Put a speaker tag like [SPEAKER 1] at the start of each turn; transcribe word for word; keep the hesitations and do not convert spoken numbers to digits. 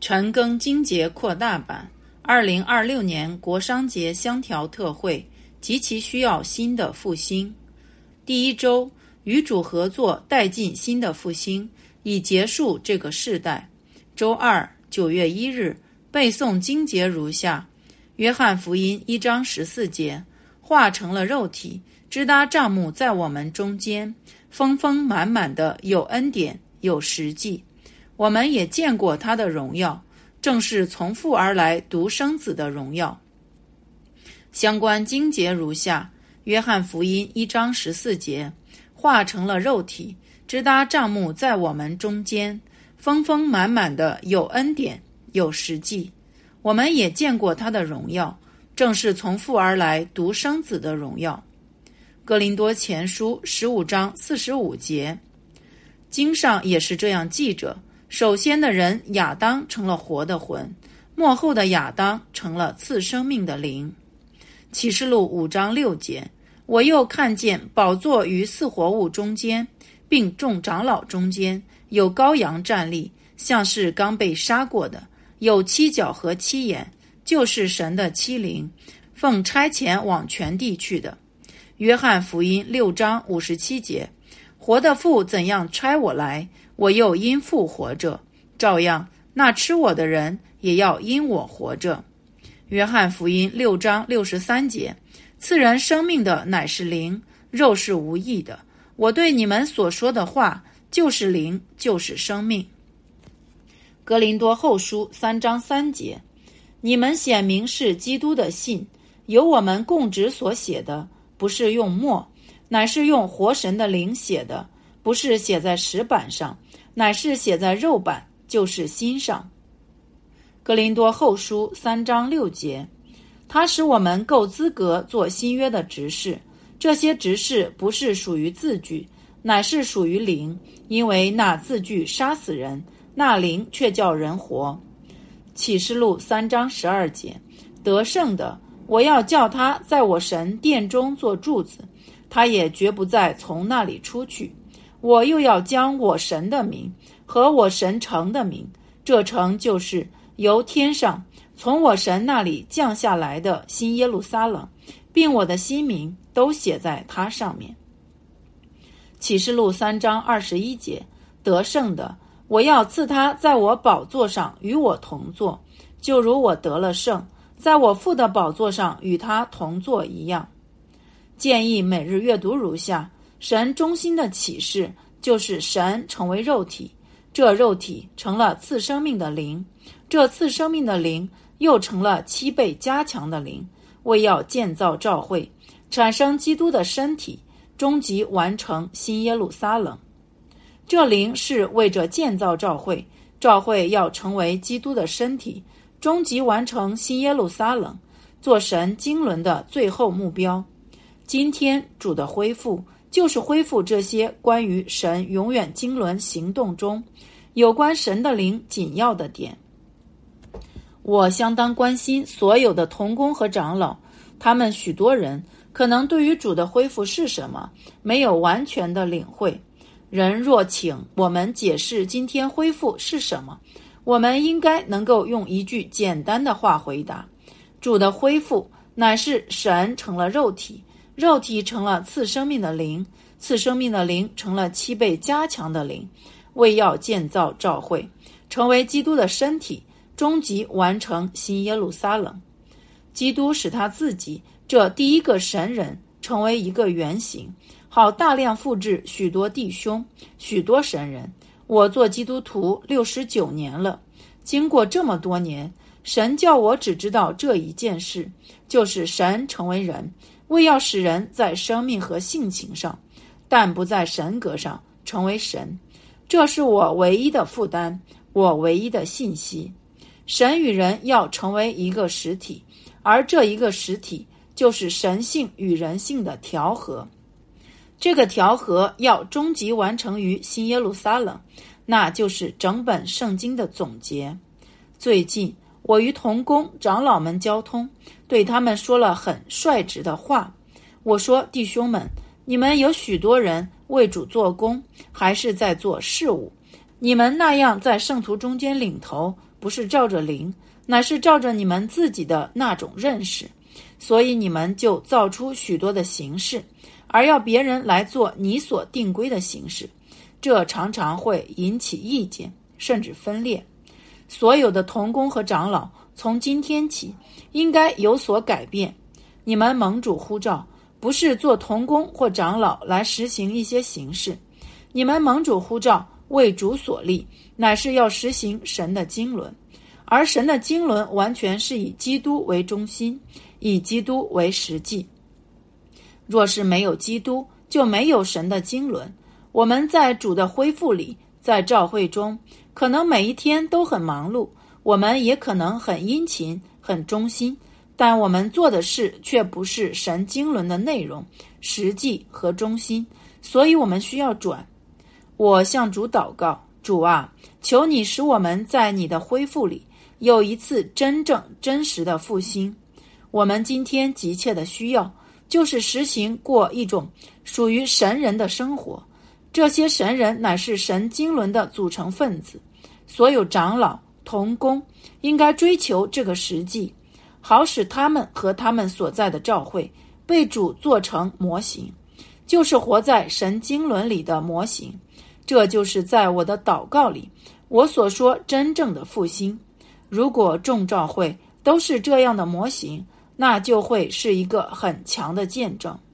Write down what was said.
[SPEAKER 1] 陈庚金节扩大版二零二六年国商节相调特会极其需要新的复兴。第一周，与主合作带进新的复兴，以结束这个世代。周二，九月一日，背诵经节如下：约翰福音一章十四节，化成了肉体，支搭帐幕在我们中间，丰丰满满的有恩典有实际。我们也见过他的荣耀，正是从父而来独生子的荣耀。相关经节如下：约翰福音一章十四节，化成了肉体，支搭帐幕在我们中间，丰丰满满的有恩典有实际。我们也见过他的荣耀，正是从父而来独生子的荣耀。哥林多前书十五章四十五节，经上也是这样记着：首先的人亚当成了活的魂，末后的亚当成了赐生命的灵。启示录五章六节，我又看见宝座与四活物中间，并众长老中间，有羔羊站立，像是刚被杀过的，有七角和七眼，就是神的七灵，奉差遣往全地去的。约翰福音六章五十七节，活的父怎样差我来，我又因父活着，照样那吃我的人也要因我活着。约翰福音六章六十三节，赐人生命的乃是灵，肉是无益的。我对你们所说的话，就是灵，就是生命。哥林多后书三章三节，你们显明是基督的信，由我们供职所写的，不是用墨，乃是用活神的灵写的，不是写在石板上，乃是写在肉板，就是心上。哥林多后书三章六节，他使我们够资格做新约的执事，这些执事不是属于字句，乃是属于灵，因为那字句杀死人，那灵却叫人活。启示录三章十二节，得胜的，我要叫他在我神殿中做柱子，他也绝不再从那里出去。我又要将我神的名和我神城的名，这城就是由天上从我神那里降下来的新耶路撒冷，并我的新名都写在它上面。启示录三章二十一节，得胜的，我要赐他在我宝座上与我同坐，就如我得了胜，在我父的宝座上与他同坐一样。建议每日阅读如下：神中心的启示就是神成为肉体，这肉体成了赐生命的灵，这赐生命的灵又成了七倍加强的灵，为要建造教会，产生基督的身体，终极完成新耶路撒冷。这灵是为着建造教会，教会要成为基督的身体，终极完成新耶路撒冷，做神经纶的最后目标。今天主的恢复，就是恢复这些关于神永远经纶行动中有关神的灵紧要的点。我相当关心所有的同工和长老，他们许多人可能对于主的恢复是什么没有完全的领会。人若请我们解释今天恢复是什么，我们应该能够用一句简单的话回答：主的恢复乃是神成了肉体，肉体成了赐生命的灵，赐生命的灵成了七倍加强的灵，为要建造教会，成为基督的身体，终极完成新耶路撒冷。基督使他自己这第一个神人成为一个原型，好大量复制许多弟兄，许多神人。我做基督徒六十九年了，经过这么多年，神叫我只知道这一件事，就是神成为人，为要使人在生命和性情上，但不在神格上成为神。这是我唯一的负担，我唯一的信息。神与人要成为一个实体，而这一个实体就是神性与人性的调和。这个调和要终极完成于新耶路撒冷，那就是整本圣经的总结。最近我与同工长老们交通，对他们说了很率直的话。我说：弟兄们，你们有许多人为主做工，还是在做事务，你们那样在圣徒中间领头， 不是照着灵，乃是照着你们自己的那种认识，所以你们就造出许多的形式，而要别人来做你所定规的形式，这常常会引起意见，甚至分裂。所有的同工和长老从今天起应该有所改变。你们蒙主呼召，不是做同工或长老来实行一些形式，你们蒙主呼召为主所立，乃是要实行神的经纶，而神的经纶完全是以基督为中心，以基督为实际。若是没有基督，就没有神的经纶。我们在主的恢复里，在召会中，可能每一天都很忙碌，我们也可能很殷勤、很忠心，但我们做的事却不是神经纶的内容、实际和中心，所以我们需要转。我向主祷告，主啊，求你使我们在你的恢复里有一次真正真实的复兴。我们今天急切的需要，就是实行过一种属于神人的生活。这些神人乃是神经纶的组成分子，所有长老、同工应该追求这个实际，好使他们和他们所在的召会被主做成模型，就是活在神经纶里的模型。这就是在我的祷告里我所说真正的复兴。如果众召会都是这样的模型，那就会是一个很强的见证。